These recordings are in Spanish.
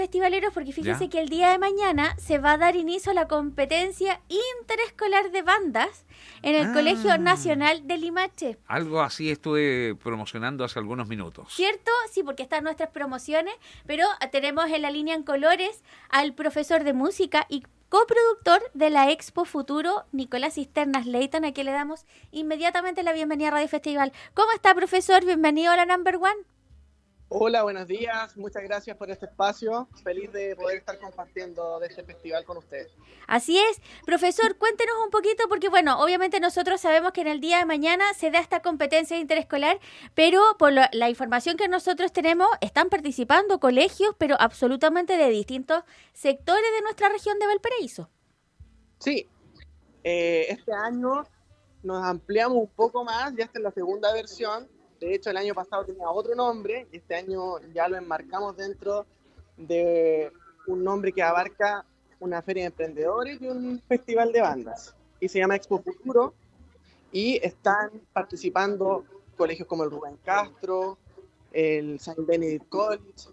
festivaleros, porque fíjense ¿Ya? que el día de mañana se va a dar inicio a la competencia interescolar de bandas en el Colegio Ah, Nacional de Limache. algo así estuve promocionando hace algunos minutos. ¿Cierto? Sí, porque están nuestras promociones, pero tenemos en la línea en colores al profesor de música y coproductor de la Expo Futuro, Nicolás Cisternas Leighton, a quien le damos inmediatamente la bienvenida a Radio Festival. ¿Cómo está, profesor? Bienvenido a la Number One. Hola, buenos días. Muchas gracias por este espacio. Feliz de poder estar compartiendo de este festival con ustedes. Así es. Profesor, cuéntenos un poquito, porque bueno, obviamente nosotros sabemos que en el día de mañana se da esta competencia interescolar, pero por la información que nosotros tenemos, están participando colegios, pero absolutamente de distintos sectores de nuestra región de Valparaíso. Sí, este año nos ampliamos un poco más, ya esta es la segunda versión. De hecho, el año pasado tenía otro nombre y este año ya lo enmarcamos dentro de un nombre que abarca una feria de emprendedores y un festival de bandas. Y se llama Expo Futuro y están participando colegios como el Rubén Castro, el Saint Benedict College,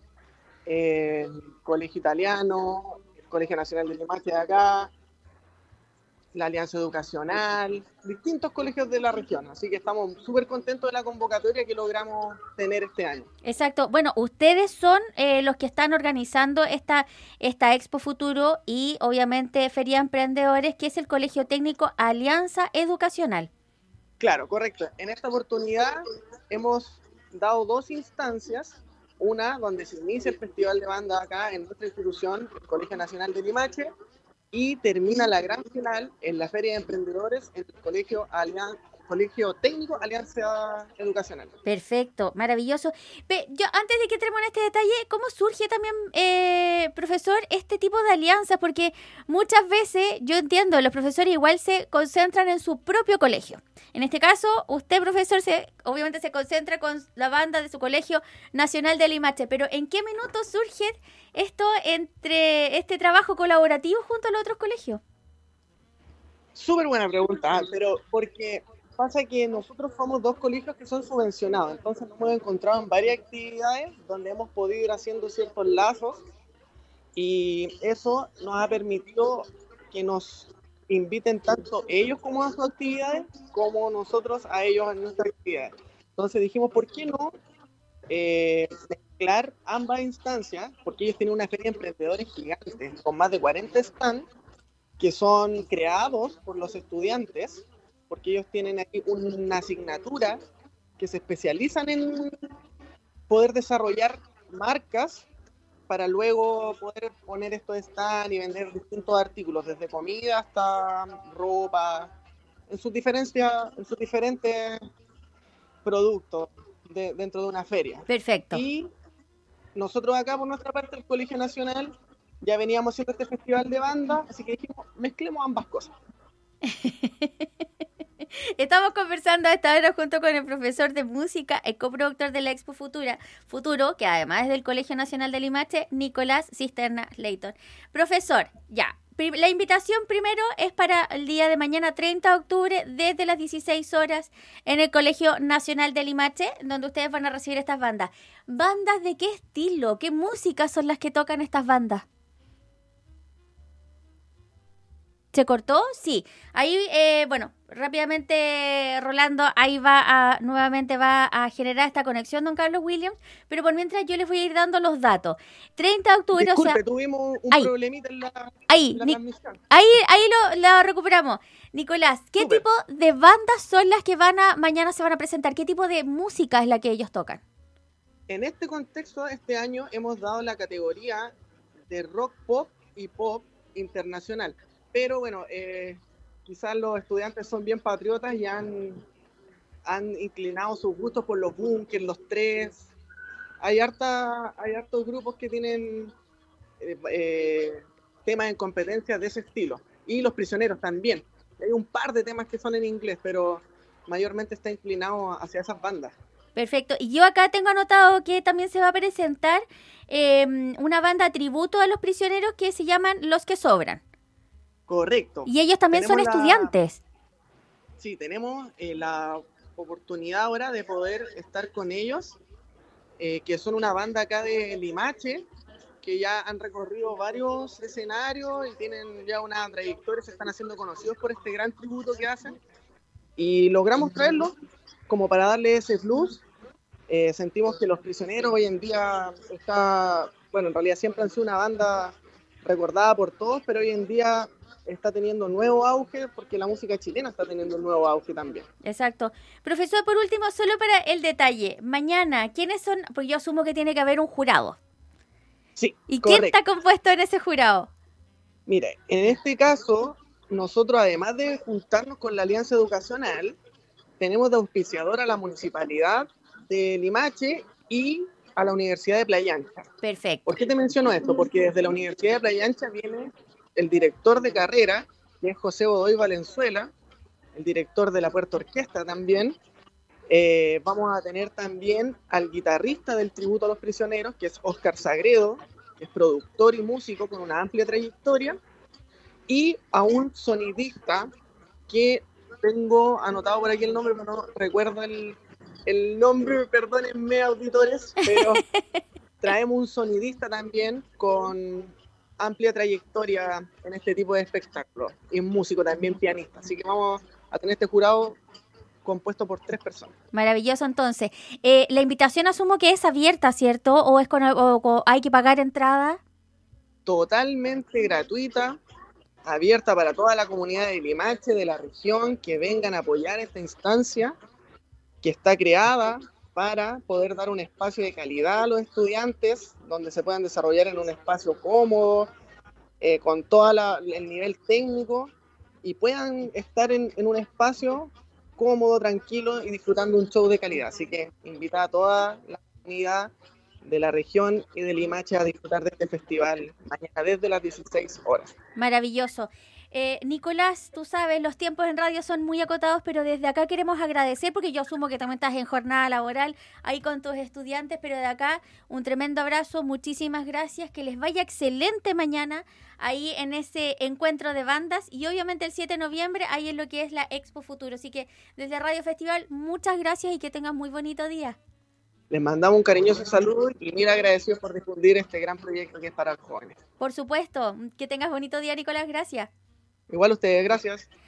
el Colegio Italiano, el Colegio Nacional de Limache de acá, la Alianza Educacional, distintos colegios de la región. Así que estamos súper contentos de la convocatoria que logramos tener este año. Exacto. Bueno, ustedes son los que están organizando esta Expo Futuro y obviamente Feria de Emprendedores, que es el Colegio Técnico Alianza Educacional. Claro, correcto. En esta oportunidad hemos dado dos instancias. Una donde se inicia el Festival de Banda acá en nuestra institución, el Colegio Nacional de Limache, y termina la gran final en la Feria de Emprendedores en el Colegio Técnico Alianza Educacional. Perfecto, maravilloso. Yo antes de que entremos en este detalle, ¿cómo surge también, profesor, este tipo de alianzas? Porque muchas veces, yo entiendo, los profesores igual se concentran en su propio colegio. En este caso, usted, profesor, obviamente se concentra con la banda de su Colegio Nacional de Limache, pero ¿en qué minuto surge esto entre este trabajo colaborativo junto a los otros colegios? Súper buena pregunta, pero porque pasa que nosotros somos dos colegios que son subvencionados, entonces nos hemos encontrado en varias actividades donde hemos podido ir haciendo ciertos lazos y eso nos ha permitido que nos inviten tanto ellos como a sus actividades como nosotros a ellos en nuestras actividades. Entonces dijimos, ¿por qué no mezclar ambas instancias? Porque ellos tienen una feria de emprendedores gigantes con más de 40 stands que son creados por los estudiantes, porque ellos tienen aquí una asignatura que se especializan en poder desarrollar marcas para luego poder poner estos stands y vender distintos artículos, desde comida hasta ropa, en sus diferentes productos dentro de una feria. Perfecto. Y nosotros acá, por nuestra parte, el Colegio Nacional, ya veníamos haciendo este festival de banda, así que dijimos, mezclemos ambas cosas. Estamos conversando a esta hora junto con el profesor de música, el coproductor de la Expo Futuro, que además es del Colegio Nacional de Limache, Nicolás Cisternas Leighton. Profesor, ya, la invitación primero es para el día de mañana, 30 de octubre, desde las 16 horas, en el Colegio Nacional de Limache, donde ustedes van a recibir estas bandas. ¿Bandas de qué estilo? ¿Qué músicas son las que tocan estas bandas? ¿Se cortó? Sí. Ahí, bueno, rápidamente Rolando, ahí nuevamente va a generar esta conexión, don Carlos Williams, pero por mientras yo les voy a ir dando los datos. 30 de octubre, Disculpe, o sea... tuvimos un problemita en la transmisión. Ahí lo recuperamos. Nicolás, ¿qué Súper. tipo de bandas son las que mañana se van a presentar? ¿Qué tipo de música es la que ellos tocan? En este contexto, este año hemos dado la categoría de rock pop y pop internacional. Pero bueno, quizás los estudiantes son bien patriotas y han inclinado sus gustos por los Bunkers, los Tres. Hay hartos grupos que tienen temas en competencias de ese estilo. Y los Prisioneros también. Hay un par de temas que son en inglés, pero mayormente está inclinado hacia esas bandas. Perfecto. Y yo acá tengo anotado que también se va a presentar una banda tributo a los prisioneros que se llaman Los que Sobran. Correcto. Y ellos también son estudiantes. Sí, tenemos la oportunidad ahora de poder estar con ellos, que son una banda acá de Limache, que ya han recorrido varios escenarios y tienen ya una trayectoria, se están haciendo conocidos por este gran tributo que hacen. Y logramos traerlos como para darle ese plus. Sentimos que Los Prisioneros hoy en día en realidad siempre han sido una banda recordada por todos, pero hoy en día está teniendo nuevo auge porque la música chilena está teniendo un nuevo auge también. Exacto. Profesor, por último, solo para el detalle, mañana, ¿quiénes son? Porque yo asumo que tiene que haber un jurado. Sí, ¿Y correcto. quién está compuesto en ese jurado? Mire, en este caso, nosotros además de juntarnos con la Alianza Educacional, tenemos de auspiciador a la Municipalidad de Limache y a la Universidad de Playa Ancha. Perfecto. ¿Por qué te menciono esto? Porque desde la Universidad de Playa Ancha viene el director de carrera, que es José Godoy Valenzuela, el director de la Puerto Orquesta también. Vamos a tener también al guitarrista del tributo a los prisioneros, que es Óscar Sagredo, que es productor y músico con una amplia trayectoria, y a un sonidista que tengo anotado por aquí el nombre, pero no recuerdo el nombre, perdónenme auditores, pero traemos un sonidista también con amplia trayectoria en este tipo de espectáculos, y músico también, pianista, así que vamos a tener este jurado compuesto por 3 personas. Maravilloso, entonces. La invitación asumo que es abierta, ¿cierto? ¿O es o hay que pagar entrada? Totalmente gratuita, abierta para toda la comunidad de Limache, de la región, que vengan a apoyar esta instancia que está creada para poder dar un espacio de calidad a los estudiantes, donde se puedan desarrollar en un espacio cómodo, con todo el nivel técnico, y puedan estar en un espacio cómodo, tranquilo y disfrutando un show de calidad. Así que invita a toda la comunidad de la región y de Limache a disfrutar de este festival mañana desde las 16 horas. Maravilloso. Nicolás, tú sabes, los tiempos en radio son muy acotados, pero desde acá queremos agradecer, porque yo asumo que también estás en jornada laboral ahí con tus estudiantes, pero de acá un tremendo abrazo, muchísimas gracias, que les vaya excelente mañana ahí en ese encuentro de bandas, y obviamente el 7 de noviembre ahí en lo que es la Expo Futuro. Así que desde Radio Festival, muchas gracias y que tengan muy bonito día. Les mandamos un cariñoso saludo y mil agradecidos por difundir este gran proyecto que es para los jóvenes. Por supuesto, que tengas bonito día, Nicolás, gracias. Igual ustedes, gracias.